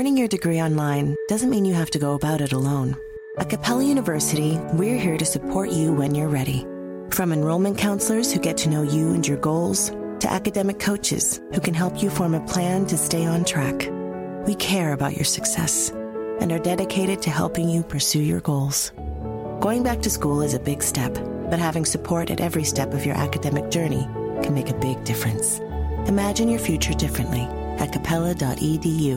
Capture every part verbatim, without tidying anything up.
Earning your degree online doesn't mean you have to go about it alone. At Capella University, we're here to support you when you're ready. From enrollment counselors who get to know you and your goals, to academic coaches who can help you form a plan to stay on track. We care about your success and are dedicated to helping you pursue your goals. Going back to school is a big step, but having support at every step of your academic journey can make a big difference. Imagine your future differently at capella dot e d u.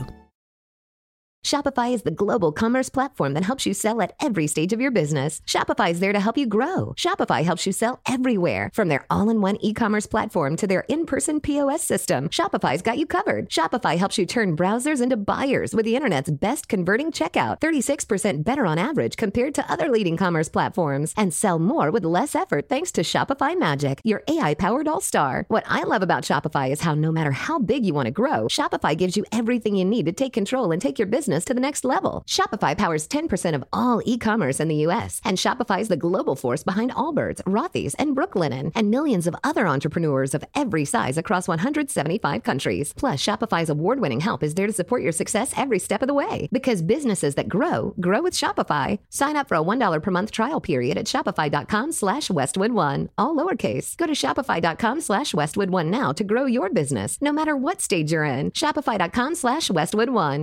Shopify is the global commerce platform that helps you sell at every stage of your business. Shopify is there to help you grow. Shopify helps you sell everywhere, from their all-in-one e-commerce platform to their in-person P O S system. Shopify's got you covered. Shopify helps you turn browsers into buyers with the internet's best converting checkout, thirty-six percent better on average compared to other leading commerce platforms, and sell more with less effort thanks to Shopify Magic, your A I-powered all-star. What I love about Shopify is how no matter how big you want to grow, Shopify gives you everything you need to take control and take your business to the next level. Shopify powers ten percent of all e-commerce in the U S, and Shopify is the global force behind Allbirds, Rothy's, and Brooklinen, and millions of other entrepreneurs of every size across one hundred seventy-five countries. Plus, Shopify's award-winning help is there to support your success every step of the way. Because businesses that grow, grow with Shopify. Sign up for a one dollar per month trial period at shopify.com slash Westwood One. All lowercase. Go to shopify.com slash Westwood One now to grow your business, no matter what stage you're in. Shopify.com slash Westwood One.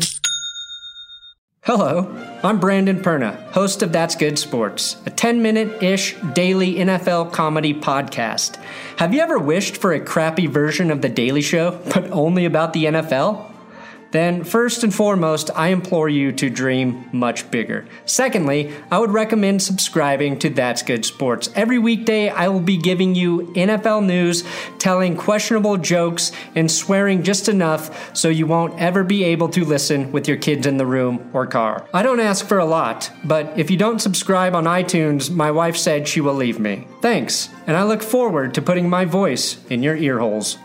Hello, I'm Brandon Perna, host of That's Good Sports, a ten-minute-ish daily N F L comedy podcast. Have you ever wished for a crappy version of The Daily Show, but only about the N F L? Then, first and foremost, I implore you to dream much bigger. Secondly, I would recommend subscribing to That's Good Sports. Every weekday, I will be giving you N F L news, telling questionable jokes, and swearing just enough so you won't ever be able to listen with your kids in the room or car. I don't ask for a lot, but if you don't subscribe on iTunes, my wife said she will leave me. Thanks, and I look forward to putting my voice in your ear holes.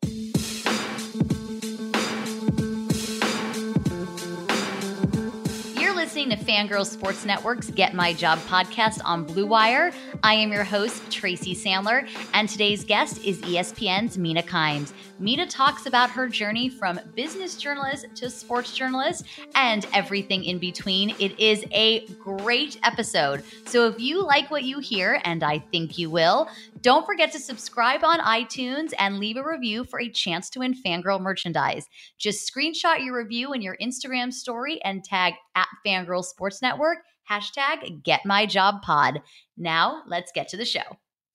To Fangirl Sports Network's Get My Job podcast on Blue Wire. I am your host, Tracy Sandler, and today's guest is E S P N's Mina Kimes. Mina talks about her journey from business journalist to sports journalist and everything in between. It is a great episode. So if you like what you hear, and I think you will, don't forget to subscribe on iTunes and leave a review for a chance to win Fangirl merchandise. Just screenshot your review in your Instagram story and tag at Fangirl Sports Network, hashtag GetMyJobPod. Now, let's get to the show.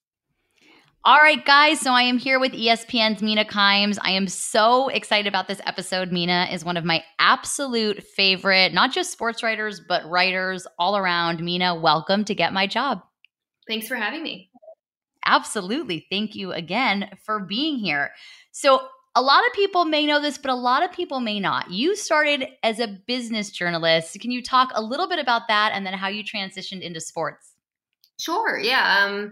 All right, guys, so I am here with E S P N's Mina Kimes. I am so excited about this episode. Mina is one of my absolute favorite, not just sports writers, but writers all around. Mina, welcome to Get My Job. Thanks for having me. Absolutely. Thank you again for being here. So a lot of people may know this, but a lot of people may not. You started as a business journalist. Can you talk a little bit about that and then how you transitioned into sports? Sure. Yeah. Um,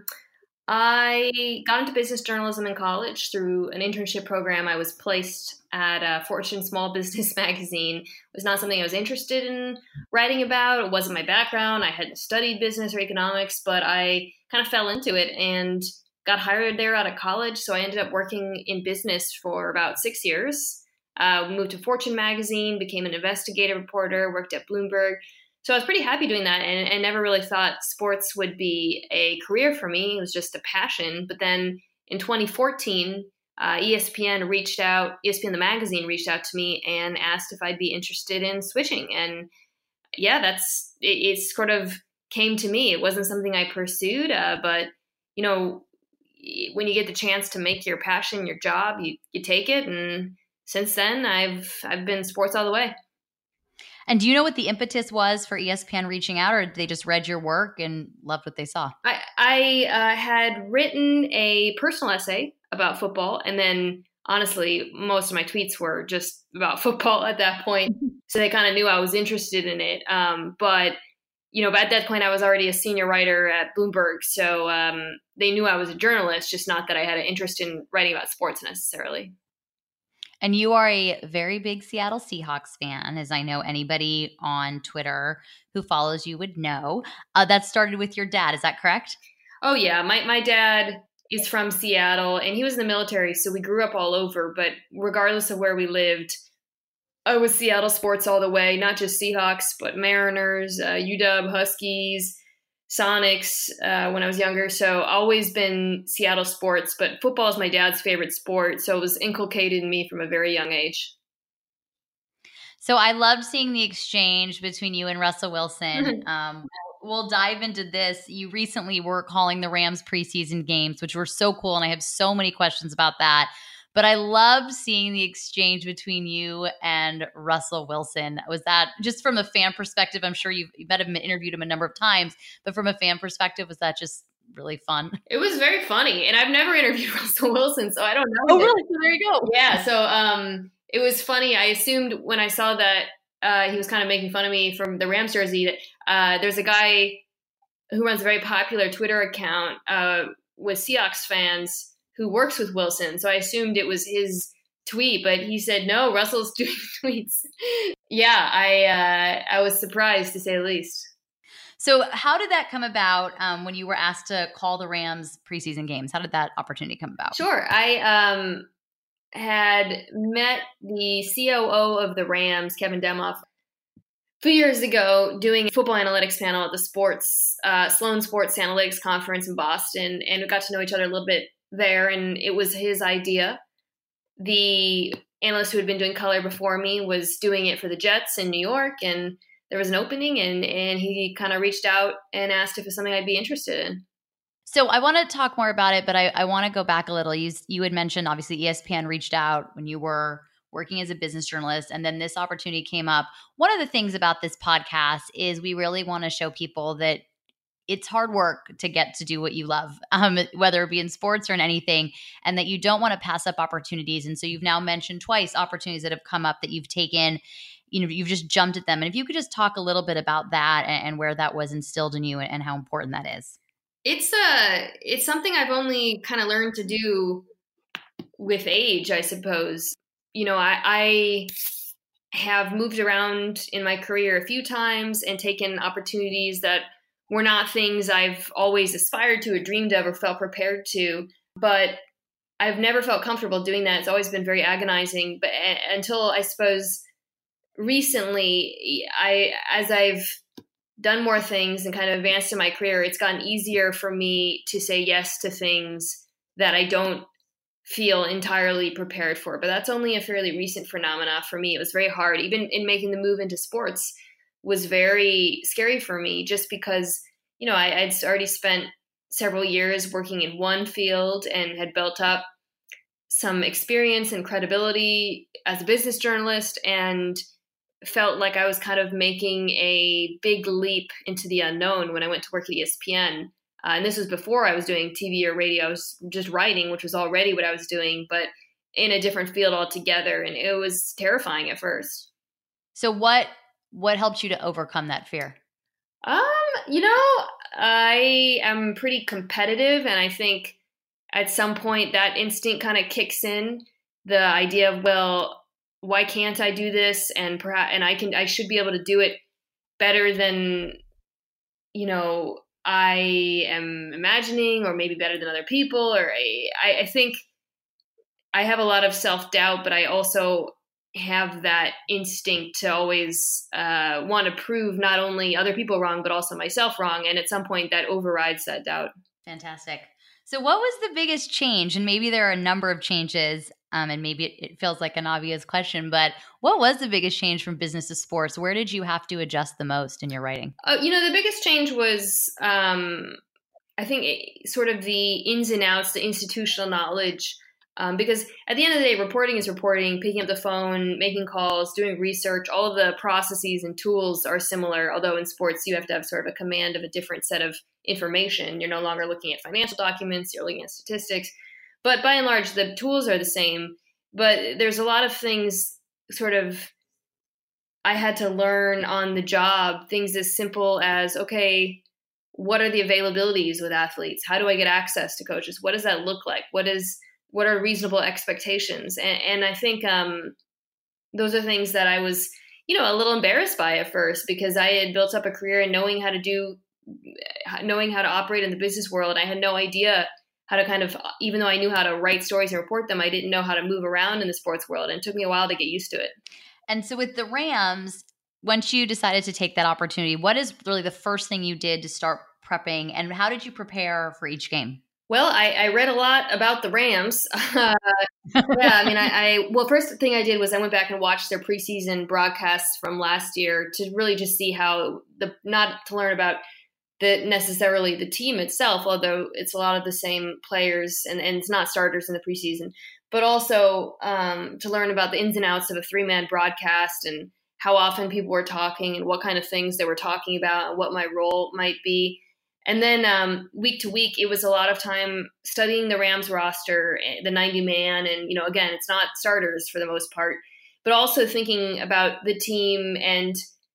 I got into business journalism in college through an internship program. I was placed at a Fortune Small Business magazine. It was not something I was interested in writing about. It wasn't my background. I hadn't studied business or economics, but I kind of fell into it and got hired there out of college. So I ended up working in business for about six years. Uh, moved to Fortune magazine, became an investigative reporter, worked at Bloomberg. So I was pretty happy doing that and, and never really thought sports would be a career for me. It was just a passion. But then in twenty fourteen, uh, E S P N reached out, E S P N the magazine reached out to me and asked if I'd be interested in switching. And yeah, that's, it, it sort of came to me. It wasn't something I pursued, uh, but you know, when you get the chance to make your passion your job, you, you take it. And since then I've, I've been sports all the way. And do you know what the impetus was for E S P N reaching out, or did they just read your work and loved what they saw? I, I uh, had written a personal essay about football, and then honestly, most of my tweets were just about football at that point. So they kind of knew I was interested in it. Um, but, you know, at that point, I was already a senior writer at Bloomberg. So um, they knew I was a journalist, just not that I had an interest in writing about sports necessarily. And you are a very big Seattle Seahawks fan, as I know anybody on Twitter who follows you would know. Uh, that started with your dad. Is that correct? Oh, yeah. My my dad is from Seattle, and he was in the military, so we grew up all over. But regardless of where we lived, I was Seattle sports all the way, not just Seahawks, but Mariners, uh, U W, Huskies, Sonics uh, when I was younger. So always been Seattle sports, but football is my dad's favorite sport. So it was inculcated in me from a very young age. So I loved seeing the exchange between you and Russell Wilson. um, we'll dive into this. You recently were calling the Rams preseason games, which were so cool. And I have so many questions about that. But I loved seeing the exchange between you and Russell Wilson. Was that just from a fan perspective? I'm sure you've, you might have interviewed him a number of times, but from a fan perspective, was that just really fun? It was very funny. And I've never interviewed Russell Wilson, so I don't know. Oh, really? So there you go. Yeah. So um, it was funny. I assumed when I saw that uh, he was kind of making fun of me from the Rams jersey, that uh, there's a guy who runs a very popular Twitter account uh, with Seahawks fans who works with Wilson. So I assumed it was his tweet, but he said, no, Russell's doing tweets. yeah, I uh, I was surprised, to say the least. So how did that come about um, when you were asked to call the Rams preseason games? How did that opportunity come about? Sure. I um, had met the C O O of the Rams, Kevin Demoff, a few years ago doing a football analytics panel at the sports uh, Sloan Sports Analytics Conference in Boston, and we got to know each other a little bit there, and it was his idea. The analyst who had been doing color before me was doing it for the Jets in New York, and there was an opening, and, and he kind of reached out and asked if it was something I'd be interested in. So I want to talk more about it, but I, I want to go back a little. You, you had mentioned, obviously, E S P N reached out when you were working as a business journalist, and then this opportunity came up. One of the things about this podcast is we really want to show people that it's hard work to get to do what you love, um, whether it be in sports or in anything, and that you don't want to pass up opportunities. And so you've now mentioned twice opportunities that have come up that you've taken, you know, you've just jumped at them. And if you could just talk a little bit about that and, and where that was instilled in you and, and how important that is. It's uh, it's something I've only kind of learned to do with age, I suppose. You know, I, I have moved around in my career a few times and taken opportunities that were not things I've always aspired to or dreamed of or felt prepared to, but I've never felt comfortable doing that. It's always been very agonizing. But uh, until I suppose recently, I as I've done more things and kind of advanced in my career, it's gotten easier for me to say yes to things that I don't feel entirely prepared for. But that's only a fairly recent phenomena for me. It was very hard, even in making the move into sports. Was very scary for me just because, you know, I, I'd already spent several years working in one field and had built up some experience and credibility as a business journalist, and felt like I was kind of making a big leap into the unknown when I went to work at E S P N. Uh, and this was before I was doing T V or radio. I was just writing, which was already what I was doing, but in a different field altogether. And it was terrifying at first. So what What helped you to overcome that fear? Um, you know, I am pretty competitive, and I think at some point that instinct kind of kicks in. The idea of, well, why can't I do this? And perhaps, and I can, I should be able to do it better than, you know, I am imagining, or maybe better than other people. Or I, I think I have a lot of self-doubt, but I also have that instinct to always uh, want to prove not only other people wrong, but also myself wrong. And at some point that overrides that doubt. Fantastic. So what was the biggest change? And maybe there are a number of changes, um, and maybe it, it feels like an obvious question, but what was the biggest change from business to sports? Where did you have to adjust the most in your writing? Uh, you know, the biggest change was, um, I think, it, sort of the ins and outs, the institutional knowledge. Um, because at the end of the day, reporting is reporting, picking up the phone, making calls, doing research, all of the processes and tools are similar. Although in sports, you have to have sort of a command of a different set of information. You're no longer looking at financial documents, you're looking at statistics. But by and large, the tools are the same. But there's a lot of things sort of I had to learn on the job, things as simple as, okay, what are the availabilities with athletes? How do I get access to coaches? What does that look like? What is What are reasonable expectations? And, and I think um, those are things that I was, you know, a little embarrassed by at first, because I had built up a career in knowing how to do, knowing how to operate in the business world. I had no idea how to kind of, even though I knew how to write stories and report them, I didn't know how to move around in the sports world. And it took me a while to get used to it. And so with the Rams, once you decided to take that opportunity, what is really the first thing you did to start prepping, and how did you prepare for each game? Well, I, I read a lot about the Rams. Uh, yeah, I mean, I, I well, first thing I did was I went back and watched their preseason broadcasts from last year to really just see how the not to learn about the necessarily the team itself, although it's a lot of the same players and, and it's not starters in the preseason, but also um, to learn about the ins and outs of a three-man broadcast and how often people were talking and what kind of things they were talking about and what my role might be. And then um, week to week, it was a lot of time studying the Rams roster, the ninety man. And, you know, again, it's not starters for the most part, but also thinking about the team and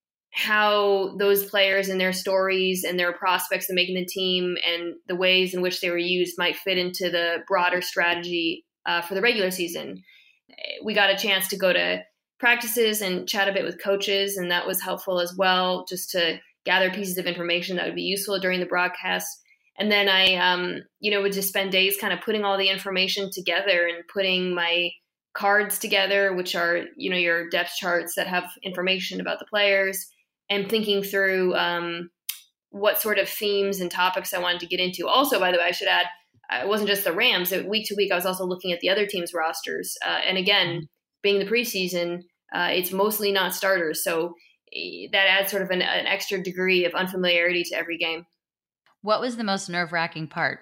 how those players and their stories and their prospects of making the team and the ways in which they were used might fit into the broader strategy uh, for the regular season. We got a chance to go to practices and chat a bit with coaches, and that was helpful as well, just to gather pieces of information that would be useful during the broadcast. And then I, um, you know, would just spend days kind of putting all the information together and putting my cards together, which are, you know, your depth charts that have information about the players, and thinking through um, what sort of themes and topics I wanted to get into. Also, by the way, I should add, it wasn't just the Rams. Week to week, I was also looking at the other teams' rosters. Uh, and again, being the preseason, uh, it's mostly not starters. So that adds sort of an, an extra degree of unfamiliarity to every game. What was the most nerve-wracking part?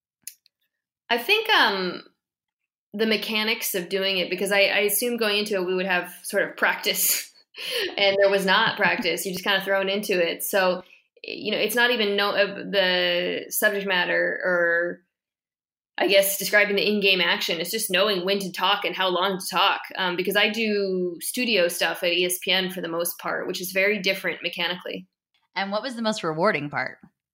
I think um, the mechanics of doing it, because I, I assumed going into it we would have sort of practice, and there was not practice. You're just kind of thrown into it. So, you know, it's not even know uh, the subject matter, or I guess describing the in-game action. It's just knowing when to talk and how long to talk. Um, because I do studio stuff at E S P N for the most part, which is very different mechanically. And what was the most rewarding part?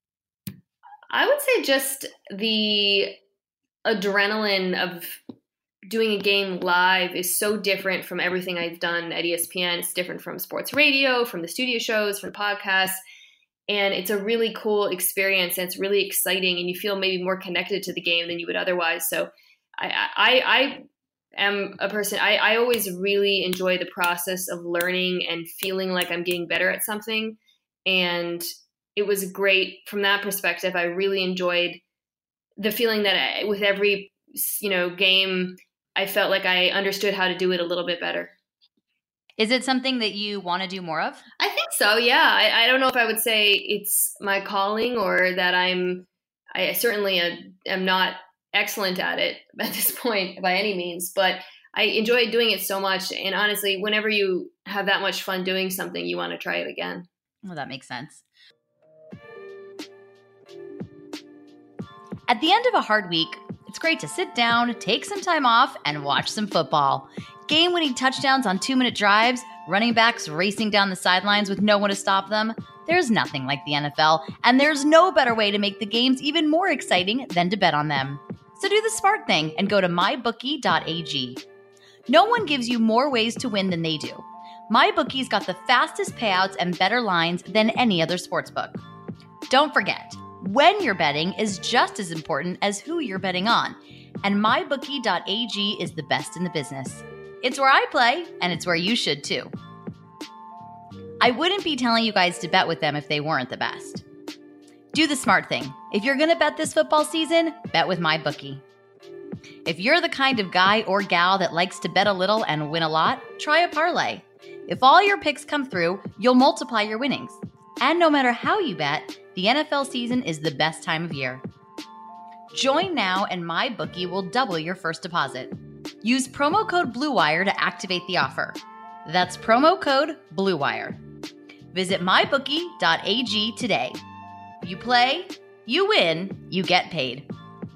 I would say just the adrenaline of doing a game live is so different from everything I've done at E S P N. It's different from sports radio, from the studio shows, from podcasts. And it's a really cool experience, and it's really exciting, and you feel maybe more connected to the game than you would otherwise. So I I, I am a person, I, I always really enjoy the process of learning and feeling like I'm getting better at something. And it was great from that perspective. I really enjoyed the feeling that I, with every, you know, game, I felt like I understood how to do it a little bit better. Is it something that you want to do more of? I think so, yeah. I, I don't know if I would say it's my calling, or that I'm, I certainly am not excellent at it at this point by any means, but I enjoy doing it so much. And honestly, whenever you have that much fun doing something, you want to try it again. Well, that makes sense. At the end of a hard week, it's great to sit down, take some time off, and watch some football. Game-winning touchdowns on two-minute drives, running backs racing down the sidelines with no one to stop them. There's nothing like the N F L, and there's no better way to make the games even more exciting than to bet on them. So do the smart thing and go to my bookie dot a g. No one gives you more ways to win than they do. MyBookie's got the fastest payouts and better lines than any other sportsbook. Don't forget, when you're betting is just as important as who you're betting on, and my bookie dot a g is the best in the business. It's where I play, and it's where you should too. I wouldn't be telling you guys to bet with them if they weren't the best. Do the smart thing. If you're going to bet this football season, bet with MyBookie. If you're the kind of guy or gal that likes to bet a little and win a lot, try a parlay. If all your picks come through, you'll multiply your winnings. And no matter how you bet, the N F L season is the best time of year. Join now, and MyBookie will double your first deposit. Use promo code BlueWire to activate the offer. That's promo code BlueWire. Visit my bookie dot a g today. You play, you win, you get paid.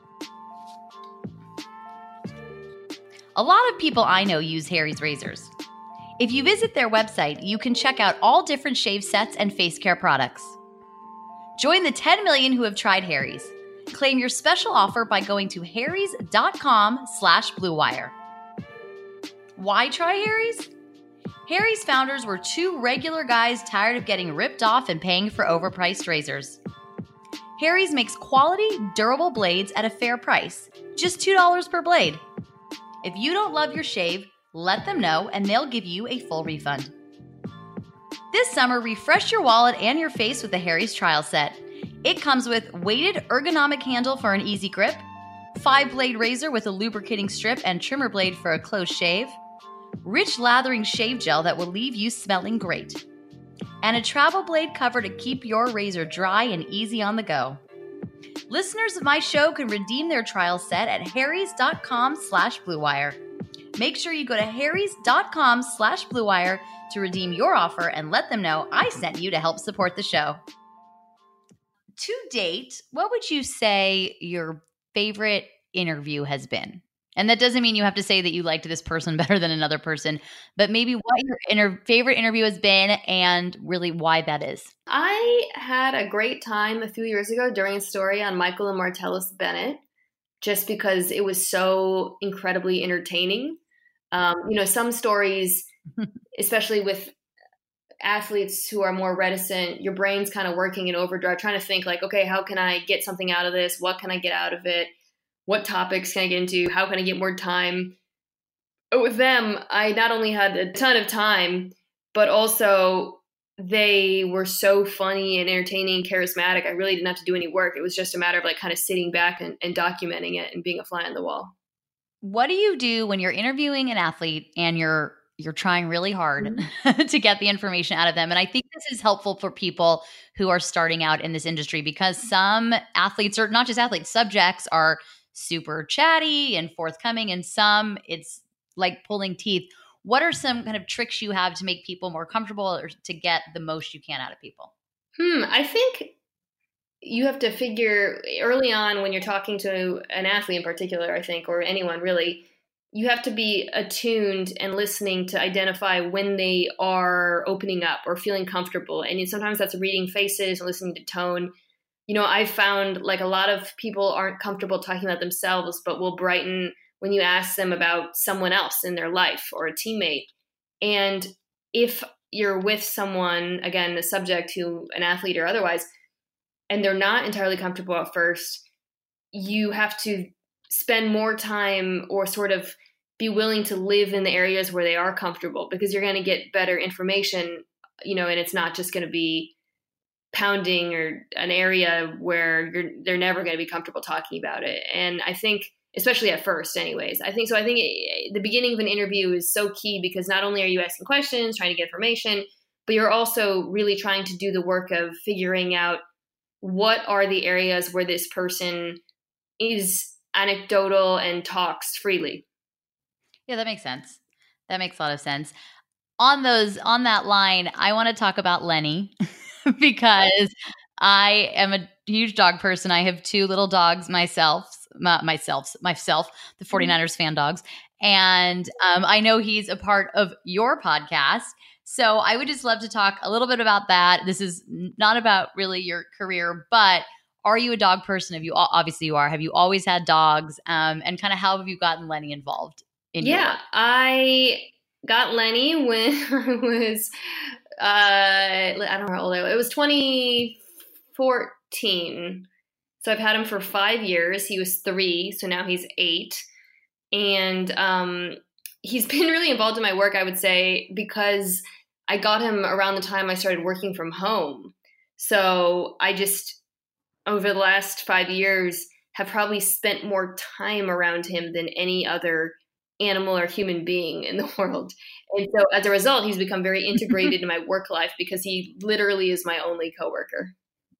A lot of people I know use Harry's razors. If you visit their website, you can check out all different shave sets and face care products. Join the ten million who have tried Harry's. Claim your special offer by going to harrys dot com slash blue wire. Why try Harry's? Harry's founders were two regular guys tired of getting ripped off and paying for overpriced razors. Harry's makes quality, durable blades at a fair price, just two dollars per blade. If you don't love your shave, Let them know and they'll give you a full refund. This summer, refresh your wallet and your face with the Harry's trial set. It comes with weighted ergonomic handle for an easy grip, five-blade razor with a lubricating strip and trimmer blade for a close shave, rich lathering shave gel that will leave you smelling great, and a travel blade cover to keep your razor dry and easy on the go. Listeners of my show can redeem their trial set at harrys.com slash bluewire. Make sure you go to harrys.com slash bluewire to redeem your offer and let them know I sent you to help support the show. To date, what would you say your favorite interview has been? And that doesn't mean you have to say that you liked this person better than another person, but maybe what your inter- favorite interview has been and really why that is. I had a great time a few years ago during a story on Michael and Martellus Bennett, just because it was so incredibly entertaining. Um, you know, some stories, especially with athletes who are more reticent, your brain's kind of working in overdrive, trying to think like, okay, how can I get something out of this? What can I get out of it? What topics can I get into? How can I get more time? But with them, I not only had a ton of time, but also they were so funny and entertaining, charismatic. I really didn't have to do any work. It was just a matter of like kind of sitting back and, and documenting it and being a fly on the wall. What do you do when you're interviewing an athlete and you're you're trying really hard mm-hmm. to get the information out of them? And I think this is helpful for people who are starting out in this industry, because some athletes, or not just athletes, subjects are super chatty and forthcoming, and some it's like pulling teeth. What are some kind of tricks you have to make people more comfortable or to get the most you can out of people? Hmm, I think you have to figure early on when you're talking to an athlete in particular, I think, or anyone really, you have to be attuned and listening to identify when they are opening up or feeling comfortable. And sometimes that's reading faces and listening to tone. You know, I've found like a lot of people aren't comfortable talking about themselves, but will brighten when you ask them about someone else in their life or a teammate. And if you're with someone, again, a subject who, an athlete or otherwise, and they're not entirely comfortable at first, you have to spend more time or sort of be willing to live in the areas where they are comfortable, because you're going to get better information, you know, and it's not just going to be pounding or an area where you're, they're never going to be comfortable talking about it. And I think, especially at first anyways, I think so. I think it, the beginning of an interview is so key, because not only are you asking questions, trying to get information, but you're also really trying to do the work of figuring out what are the areas where this person is anecdotal and talks freely. Yeah, that makes sense. That makes a lot of sense. On those, on that line, I want to talk about Lenny because I am a huge dog person. I have two little dogs myself, my, myself, myself, the 49ers fan dogs. And um, I know he's a part of your podcast. So I would just love to talk a little bit about that. This is not about really your career, but are you a dog person? Have you, obviously you are. Have you always had dogs? Um, and kind of how have you gotten Lenny involved in Yeah, your work? I got Lenny when I was, uh, I don't know how old I was. It was twenty fourteen. So I've had him for five years. He was three, so now he's eight. And um, he's been really involved in my work, I would say, because I got him around the time I started working from home. So I just, over the last five years, have probably spent more time around him than any other animal or human being in the world. And so as a result, he's become very integrated in my work life, because he literally is my only coworker.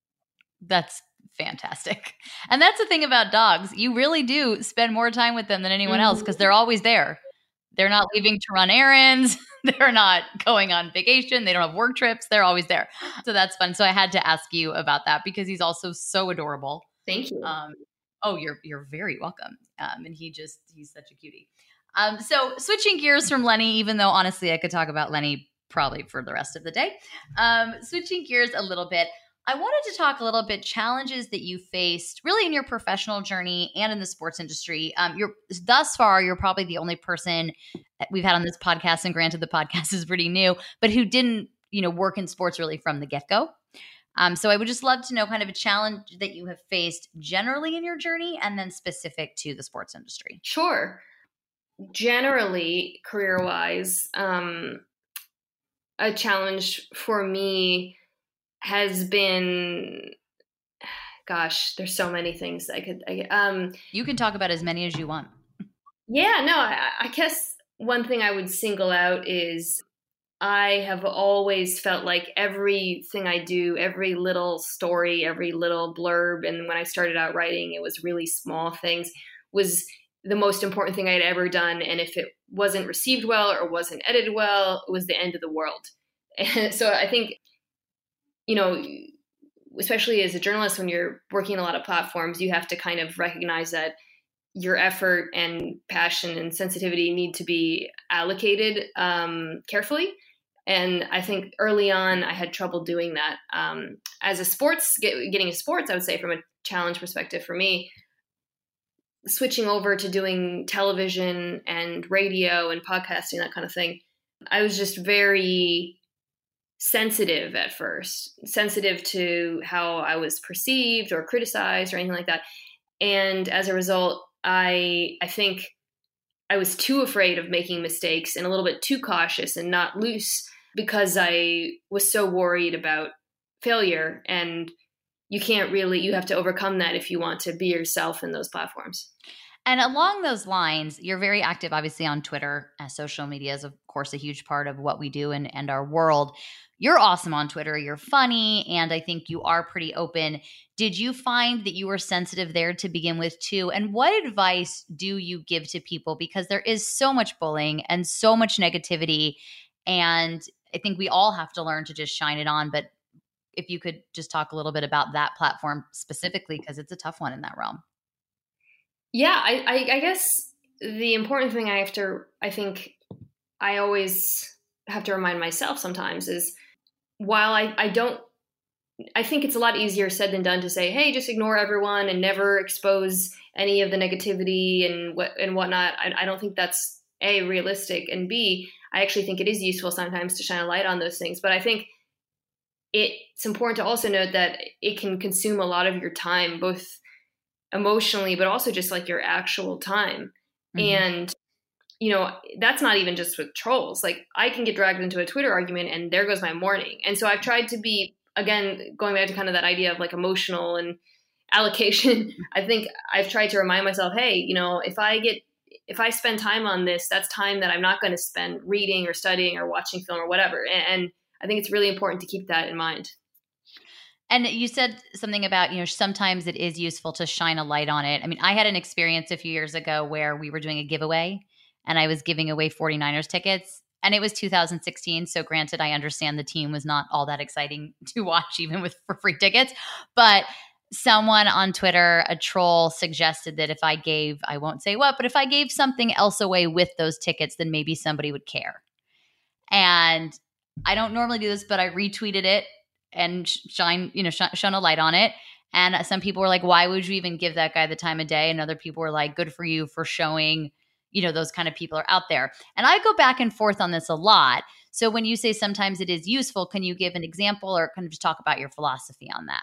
That's fantastic. And that's the thing about dogs. You really do spend more time with them than anyone mm-hmm. else, because they're always there. They're not leaving to run errands. They're not going on vacation. They don't have work trips. They're always there. So that's fun. So I had to ask you about that, because he's also so adorable. Thank you. Um, oh, you're you're very welcome. Um, and he just, he's such a cutie. Um, so switching gears from Lenny, even though honestly I could talk about Lenny probably for the rest of the day. Um, switching gears a little bit, I wanted to talk a little bit challenges that you faced really in your professional journey and in the sports industry. Um, you're thus far, you're probably the only person we've had on this podcast, and granted the podcast is pretty new, but who didn't, you know, work in sports really from the get-go. Um, so I would just love to know kind of a challenge that you have faced generally in your journey and then specific to the sports industry. Sure. generally, career-wise, um, a challenge for me has been, gosh, there's so many things I could, I, um, you can talk about as many as you want. Yeah, no, I, I guess one thing I would single out is I have always felt like everything I do, every little story, every little blurb, and when I started out writing, it was really small things, was the most important thing I'd ever done. And if it wasn't received well or wasn't edited well, it was the end of the world. And so I think, you know, especially as a journalist, when you're working in a lot of platforms, you have to kind of recognize that your effort and passion and sensitivity need to be allocated um, carefully. And I think early on, I had trouble doing that. Um, as a sports, get, getting into sports, I would say from a challenge perspective for me, switching over to doing television and radio and podcasting, that kind of thing, I was just very sensitive at first, sensitive to how I was perceived or criticized or anything like that. And as a result, I I think I was too afraid of making mistakes and a little bit too cautious and not loose because I was so worried about failure. And you can't really, you have to overcome that if you want to be yourself in those platforms. And along those lines, you're very active, obviously, on Twitter. As social media is, of course, a huge part of what we do and, and our world. You're awesome on Twitter. You're funny, and I think you are pretty open. Did you find that you were sensitive there to begin with, too? And what advice do you give to people? Because there is so much bullying and so much negativity, and I think we all have to learn to just shine it on. But if you could just talk a little bit about that platform specifically, because it's a tough one in that realm. Yeah, I, I, I guess the important thing I have to, I think I always have to remind myself sometimes is while I, I don't, I think it's a lot easier said than done to say, hey, just ignore everyone and never expose any of the negativity and what and whatnot. I, I don't think that's A, realistic, and B, I actually think it is useful sometimes to shine a light on those things. But I think it, it's important to also note that it can consume a lot of your time, both emotionally, but also just like your actual time. Mm-hmm. And, you know, that's not even just with trolls. Like I can get dragged into a Twitter argument and there goes my morning. And so I've tried to be, again, going back to kind of that idea of like emotional and allocation. I think I've tried to remind myself, hey, you know, if I get, if I spend time on this, that's time that I'm not going to spend reading or studying or watching film or whatever. And, and I think it's really important to keep that in mind. And you said something about, you know, sometimes it is useful to shine a light on it. I mean, I had an experience a few years ago where we were doing a giveaway and I was giving away 49ers tickets, and it was two thousand sixteen. So granted, I understand the team was not all that exciting to watch, even with for free tickets. But someone on Twitter, a troll, suggested that if I gave, I won't say what, but if I gave something else away with those tickets, then maybe somebody would care. And I don't normally do this, but I retweeted it and shine, you know, sh- shone a light on it. And some people were like, why would you even give that guy the time of day? And other people were like, good for you for showing, you know, those kind of people are out there. And I go back and forth on this a lot. So when you say sometimes it is useful, can you give an example or kind of just talk about your philosophy on that?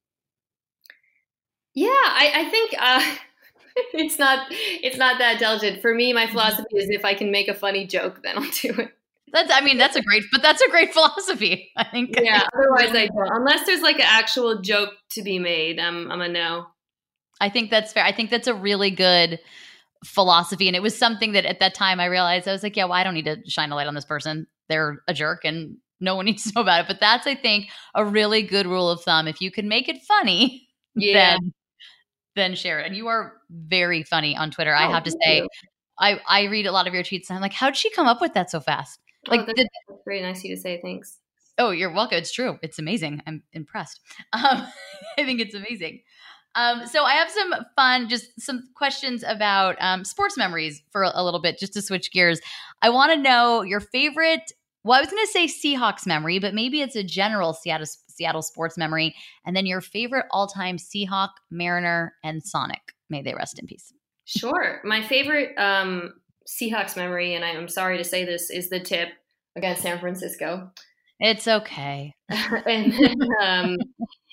Yeah, I, I think uh, it's not, it's not that intelligent. For me, my philosophy is if I can make a funny joke, then I'll do it. That's, I mean, that's a great, but that's a great philosophy, I think. Yeah, otherwise I don't. Unless there's like an actual joke to be made, I'm, I'm a no. I think that's fair. I think that's a really good philosophy. And it was something that at that time I realized, I was like, yeah, well, I don't need to shine a light on this person. They're a jerk and no one needs to know about it. But that's, I think, a really good rule of thumb. If you can make it funny, yeah. then, then share it. And you are very funny on Twitter. Oh, I have to say, you. I, I read a lot of your tweets and I'm like, how'd she come up with that so fast? Like, oh, that's, did, that's very nice of you to say. Thanks. Oh, you're welcome. It's true. It's amazing. I'm impressed. Um, I think it's amazing. Um, so I have some fun, just some questions about um, sports memories for a little bit, just to switch gears. I want to know your favorite, well, I was going to say Seahawks memory, but maybe it's a general Seattle, Seattle sports memory. And then your favorite all-time Seahawk, Mariner, and Sonic. May they rest in peace. Sure. My favorite um, Seahawks memory, and I'm sorry to say this, is the tip against San Francisco. It's okay. and um,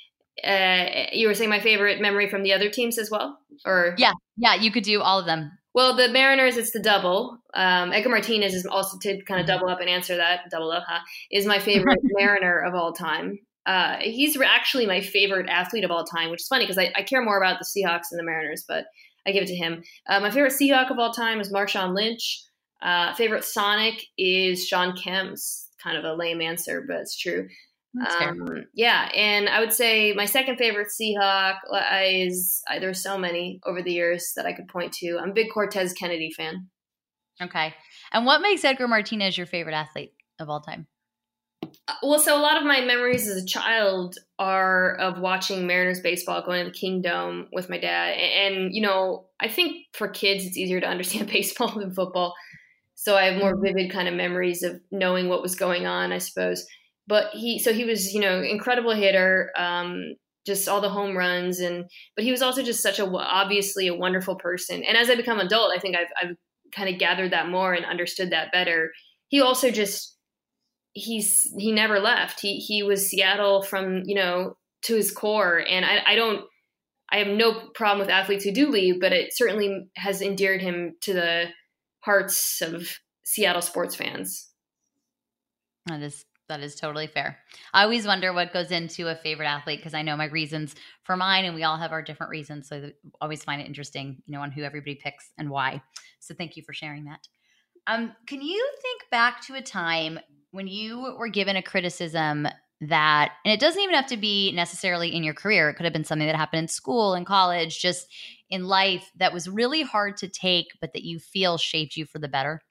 uh, you were saying my favorite memory from the other teams as well, or yeah, yeah, you could do all of them. Well, the Mariners, it's the double. Um, Edgar Martinez is also, to kind of double up and answer that, double up, huh, is my favorite Mariner of all time. Uh, he's actually my favorite athlete of all time, which is funny because I, I care more about the Seahawks than the Mariners, but I give it to him. Uh, my favorite Seahawk of all time is Marshawn Lynch. Uh, favorite Sonic is Sean Kemp's. Kind of a lame answer, but it's true. Um, yeah, and I would say my second favorite Seahawk is uh, there's so many over the years that I could point to. I'm a big Cortez Kennedy fan. Okay, and what makes Edgar Martinez your favorite athlete of all time? Uh, well, so a lot of my memories as a child are of watching Mariners baseball, going to the Kingdome with my dad, and, and you know, I think for kids it's easier to understand baseball than football, so I have more vivid kind of memories of knowing what was going on, I suppose. But he, so he was, you know, incredible hitter, um, just all the home runs, and but he was also just such a obviously a wonderful person. And as I become adult, I think I've I've kind of gathered that more and understood that better. He also just he's he never left. He he was Seattle from, you know, to his core, and I I don't I have no problem with athletes who do leave, but it certainly has endeared him to the hearts of Seattle sports fans. That is. That is totally fair. I always wonder what goes into a favorite athlete because I know my reasons for mine, and we all have our different reasons. So I always find it interesting, you know, on who everybody picks and why. So thank you for sharing that. Um, can you think back to a time when you were given a criticism that, and it doesn't even have to be necessarily in your career. It could have been something that happened in school, in college, just in life that was really hard to take, but that you feel shaped you for the better?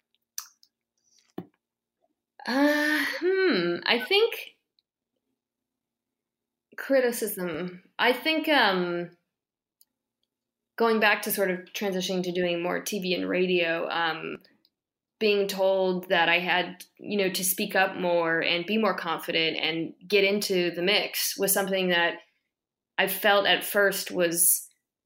Uh, hmm. I think criticism. I think um, going back to sort of transitioning to doing more T V and radio, um, being told that I had, you know, to speak up more and be more confident and get into the mix was something that I felt at first was,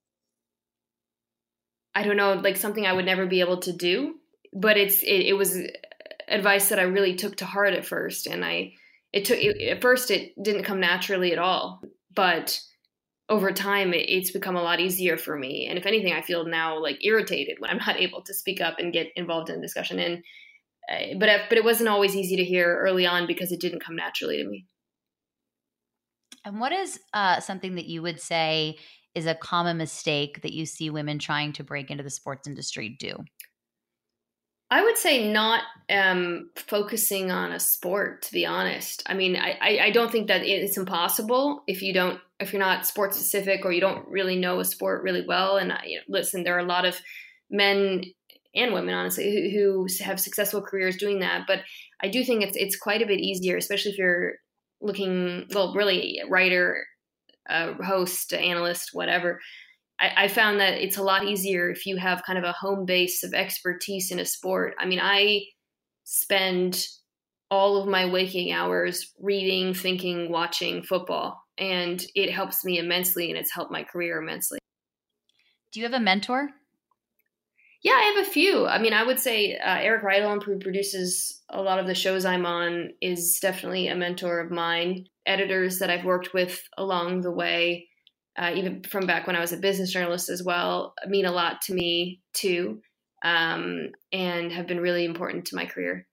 I don't know, like something I would never be able to do. But it's it, it was advice that I really took to heart at first, and I it took it, at first it didn't come naturally at all, but over time it, it's become a lot easier for me. And if anything, I feel now like irritated when I'm not able to speak up and get involved in discussion. And uh, but but it wasn't always easy to hear early on because it didn't come naturally to me. And what is uh, something that you would say is a common mistake that you see women trying to break into the sports industry do? I would say not um, focusing on a sport, to be honest. I mean, I, I don't think that it's impossible if you don't, if you're not sport specific or you don't really know a sport really well. And you know, listen, there are a lot of men and women, honestly, who, who have successful careers doing that. But I do think it's it's quite a bit easier, especially if you're looking, well, really a writer, a host, analyst, whatever. I found that it's a lot easier if you have kind of a home base of expertise in a sport. I mean, I spend all of my waking hours reading, thinking, watching football, and it helps me immensely, and it's helped my career immensely. Do you have a mentor? Yeah, I have a few. I mean, I would say uh, Eric Rydell, who produces a lot of the shows I'm on, is definitely a mentor of mine. Editors that I've worked with along the way, Uh, even from back when I was a business journalist as well, mean a lot to me too, um, and have been really important to my career.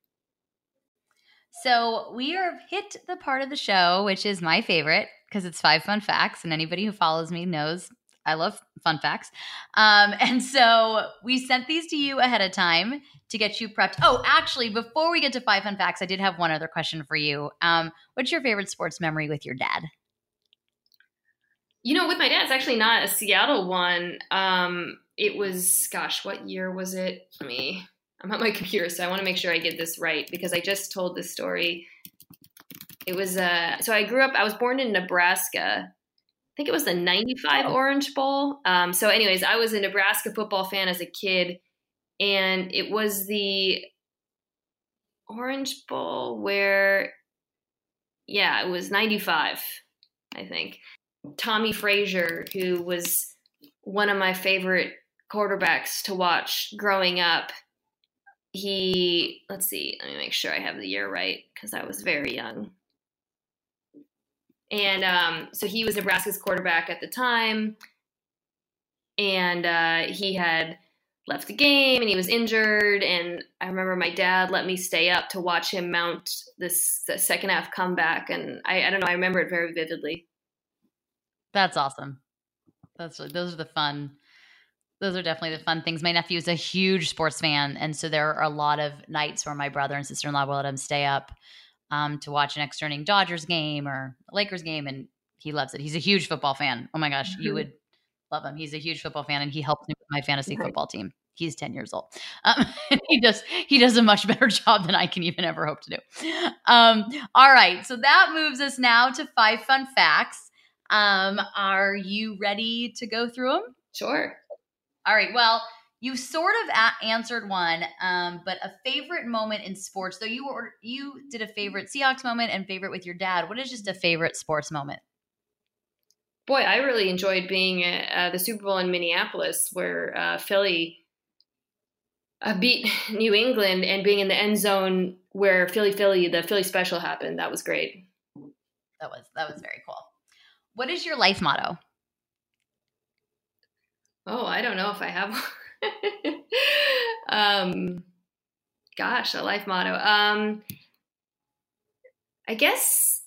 So we are hit the part of the show, which is my favorite because it's five fun facts, and anybody who follows me knows I love fun facts. Um, and so we sent these to you ahead of time to get you prepped. Oh, actually, before we get to five fun facts, I did have one other question for you. Um, what's your favorite sports memory with your dad? You know, with my dad, it's actually not a Seattle one. Um, it was, gosh, what year was it? Let me, I'm on my computer, so I want to make sure I get this right because I just told this story. It was, uh, so I grew up, I was born in Nebraska. I think it was the ninety-five oh. Orange Bowl. Um, so anyways, I was a Nebraska football fan as a kid, and it was the Orange Bowl where, yeah, it was ninety-five, I think. Tommy Frazier, who was one of my favorite quarterbacks to watch growing up. He, let's see, let me make sure I have the year right because I was very young. And um, so he was Nebraska's quarterback at the time. And uh, he had left the game and he was injured. And I remember my dad let me stay up to watch him mount this the second half comeback. And I, I don't know, I remember it very vividly. That's awesome. That's those are the fun. Those are definitely the fun things. My nephew is a huge sports fan, and so there are a lot of nights where my brother and sister-in-law will let him stay up um, to watch an extra inning Dodgers game or a Lakers game, and he loves it. He's a huge football fan. Oh my gosh, mm-hmm. You would love him. He's a huge football fan, and he helps me with my fantasy right. football team. He's ten years old. Um, and he does he does a much better job than I can even ever hope to do. Um, all right, so that moves us now to five fun facts. Um, are you ready to go through them? Sure. All right. Well, you sort of a- answered one, um, but a favorite moment in sports, though you were, you did a favorite Seahawks moment and favorite with your dad. What is just a favorite sports moment? Boy, I really enjoyed being at uh, the Super Bowl in Minneapolis where uh, Philly uh, beat New England and being in the end zone where Philly, Philly, the Philly special happened. That was great. That was, that was very cool. What is your life motto? Oh, I don't know if I have one. um, gosh, a life motto. Um, I guess,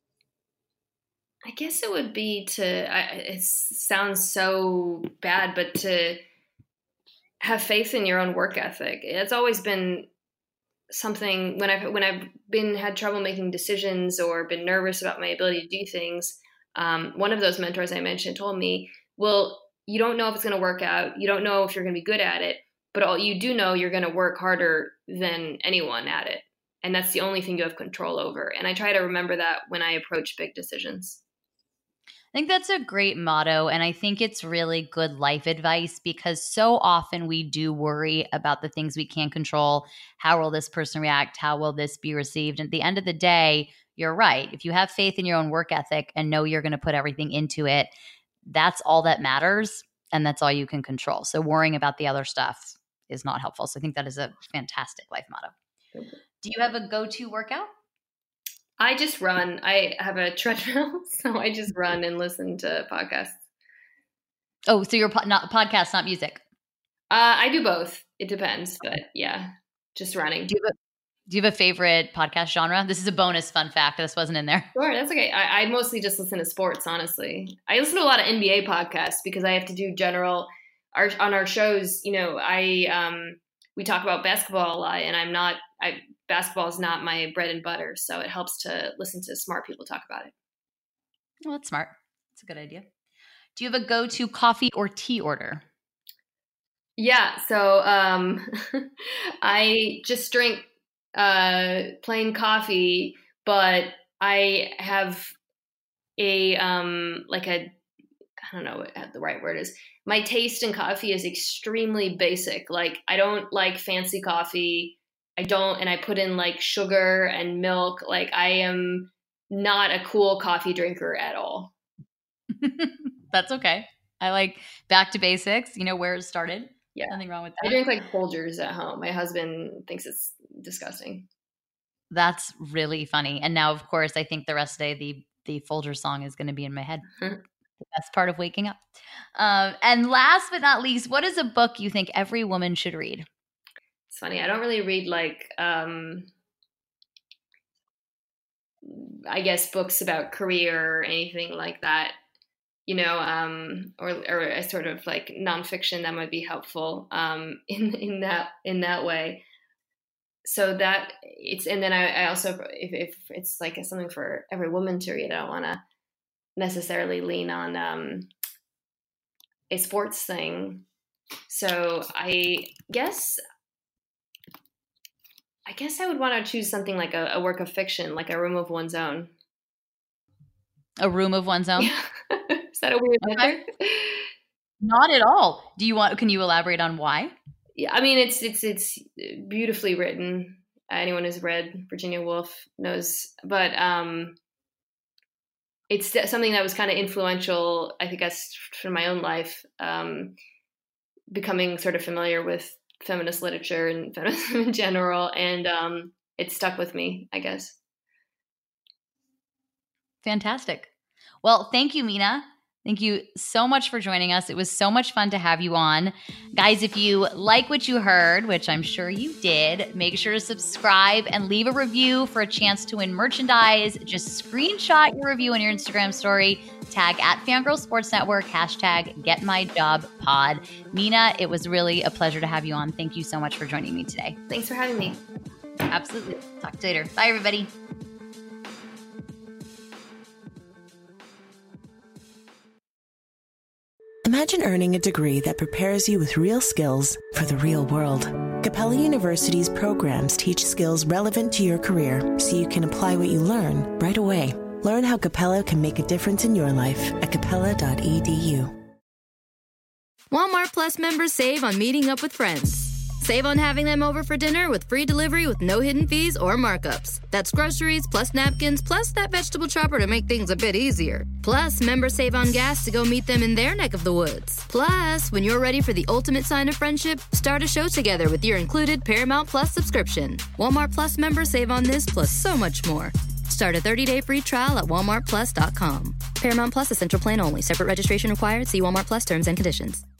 I guess it would be to, I, it sounds so bad, but to have faith in your own work ethic. It's always been something when I've, when I've been, had trouble making decisions or been nervous about my ability to do things. Um, one of those mentors I mentioned told me, well, you don't know if it's going to work out. You don't know if you're going to be good at it, but all you do know you're going to work harder than anyone at it. And that's the only thing you have control over. And I try to remember that when I approach big decisions. I think that's a great motto. And I think it's really good life advice because so often we do worry about the things we can't control. How will this person react? How will this be received? And at the end of the day, you're right. If you have faith in your own work ethic and know you're going to put everything into it, that's all that matters, and that's all you can control. So worrying about the other stuff is not helpful. So I think that is a fantastic life motto. Okay. Do you have a go-to workout? I just run. I have a treadmill, so I just run and listen to podcasts. Oh, so you're po- not podcast, not music? Uh, I do both. It depends, but yeah, just running. Do you have a, do you have a favorite podcast genre? This is a bonus fun fact. This wasn't in there. Sure, that's okay. I, I mostly just listen to sports, honestly. I listen to a lot of N B A podcasts because I have to do general our, on our shows. You know, I um, we talk about basketball a lot, and I'm not. I, basketball is not my bread and butter, so it helps to listen to smart people talk about it. Well, that's smart. That's a good idea. Do you have a go-to coffee or tea order? Yeah, so um, I just drink uh, plain coffee, but I have a um, like a I don't know what the right word is. My taste in coffee is extremely basic. Like I don't like fancy coffee. I don't, and I put in like sugar and milk. Like I am not a cool coffee drinker at all. That's okay. I like back to basics, you know, where it started. Yeah. Nothing wrong with that. I drink like Folgers at home. My husband thinks it's disgusting. That's really funny. And now, of course, I think the rest of the day, the, the Folgers song is going to be in my head. The best part of waking up. Um, and last but not least, what is a book you think every woman should read? It's funny. I don't really read like, um, I guess, books about career or anything like that, you know, um, or, or a sort of like nonfiction that might be helpful um, in in that in that way. So that it's, and then I, I also, if, if it's like something for every woman to read, I don't want to necessarily lean on um, a sports thing. So I guess. I guess I would want to choose something like a, a work of fiction, like A Room of One's Own. A Room of One's Own? Is that a weird answer? Okay. Not at all. Do you want? Can you elaborate on why? Yeah, I mean it's it's it's beautifully written. Anyone who's read Virginia Woolf knows, but um, it's something that was kind of influential. I think as for my own life, um, becoming sort of familiar with feminist literature and feminism in general, and um, it stuck with me, I guess. Fantastic. Well, thank you, Mina. Thank you so much for joining us. It was so much fun to have you on. Guys, if you like what you heard, which I'm sure you did, make sure to subscribe and leave a review for a chance to win merchandise. Just screenshot your review on your Instagram story, tag at Fangirl Sports Network, hashtag GetMyJobPod. Mina, it was really a pleasure to have you on. Thank you so much for joining me today. Thanks for having me. Absolutely. Talk to you later. Bye, everybody. Imagine earning a degree that prepares you with real skills for the real world. Capella University's programs teach skills relevant to your career so you can apply what you learn right away. Learn how Capella can make a difference in your life at capella dot e d u. Walmart Plus members save on meeting up with friends. Save on having them over for dinner with free delivery with no hidden fees or markups. That's groceries, plus napkins, plus that vegetable chopper to make things a bit easier. Plus, members save on gas to go meet them in their neck of the woods. Plus, when you're ready for the ultimate sign of friendship, start a show together with your included Paramount Plus subscription. Walmart Plus members save on this plus so much more. Start a thirty-day free trial at walmart plus dot com. Paramount Plus Essential Plan only. Separate registration required. See Walmart Plus terms and conditions.